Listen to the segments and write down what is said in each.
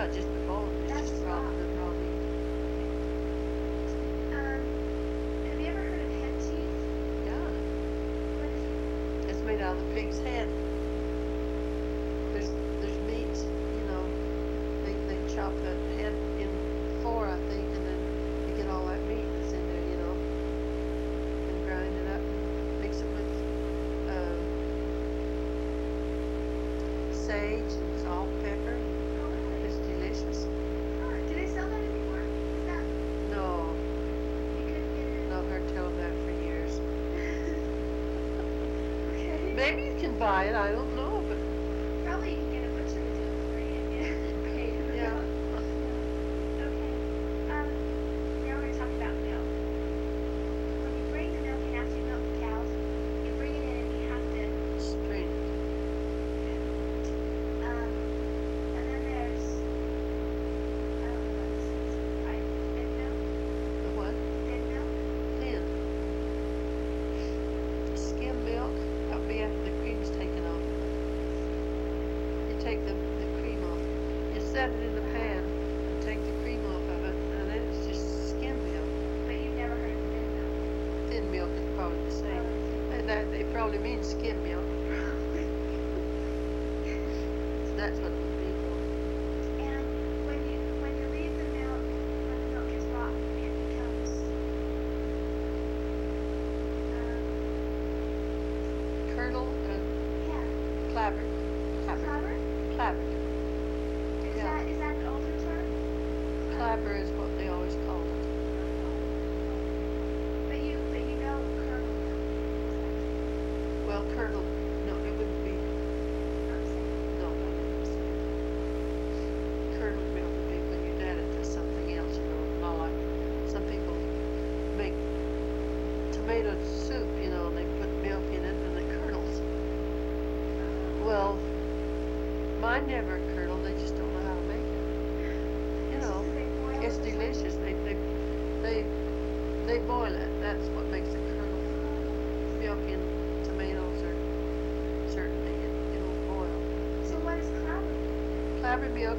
Yeah, just the bone. It's That's just raw, raw. the raw meat. Have you ever heard of head cheese? Yeah, What is it? it's made out of the pig's head. There's meat, you know. They chop the head in four, I think, and then you get all that meat that's in there, you know, and grind it up and mix it with sage and salt, pepper. Oh, really? It's delicious. Oh, do they sell that anymore? Is that No, you couldn't get it? not heard tell of that for years. Okay. Maybe you can buy it. I don't know, but Probably you can get a butcher to do it for you. Yeah. Pay him. yeah. Okay. Now we're going to talk about milk. When you bring the milk in after you milk the cows, you bring it in and you have to, Strain it. and then there's, I don't know what this is, right? Thin milk? The what? Thin milk? Thin. Skim milk. That'll be after the cream's taken off. You take the cream off. You set it in the pan and take the cream off of it, and then it's just skim milk. But you've never heard of thin milk? Thin milk is probably the same. And that they probably mean skim milk. So that's what it would be for. And when you leave the milk, when the milk is rotten, it becomes Curdle and yeah, clabbered. clabber. Clabbered. Is Yeah. that an older term? Clabber is what they always called it. But you know kernel milk. Well, curdle. No, it wouldn't be. I'm saying. No, that wouldn't be. Curdled milk would be when you add it to something else. You know, not like some people make tomato soup. You know, and they put milk in it and it curdles. Well, mine never curdled. They just don't know how to make it. You know, it's delicious. They boil it. That's what makes it curdle. Milk in tomatoes or certainly it'll boil. So what is clabber? Clabbered milk,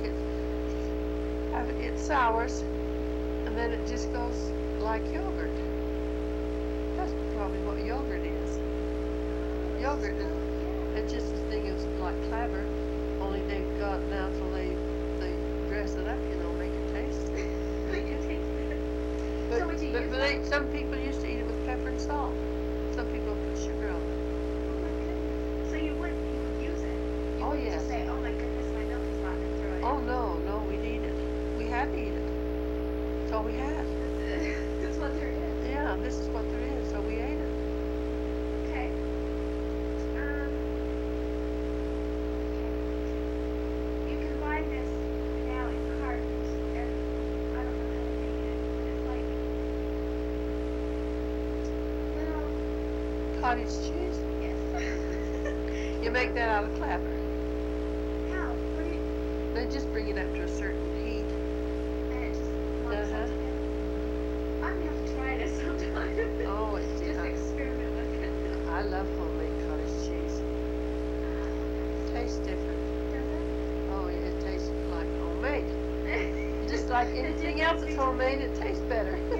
it sours, and then it just goes like yogurt. That's probably what yogurt is. Yogurt is it's just the thing is like clabber, only they've got now till they dress it up, you know, make it taste. Make it taste good. But, So would you use that? some people used to eat it with pepper and salt. Some people put sugar on it. Oh my goodness. So you would use it? You Oh, wouldn't yes. just say, oh my goodness, my milk is rotten and throw it Oh out. no, we'd eat it. We had to eat it. That's all we had. That's what there is. Yeah, this is what there is, so we ate it. Okay. You can buy this now in cartons, and I don't know how to make it. It's like little, Cottage cheese. yes. You make that out of clabber. How? What do you? They just bring it up to a certain heat. And it just locks Uh-huh. up together. I'm gonna have to try this sometime. Oh, it's Just yeah. experiment with it. I love homemade cottage cheese. Tastes different. Does Oh, it tastes like homemade. it? Just like anything else that's homemade, it tastes better.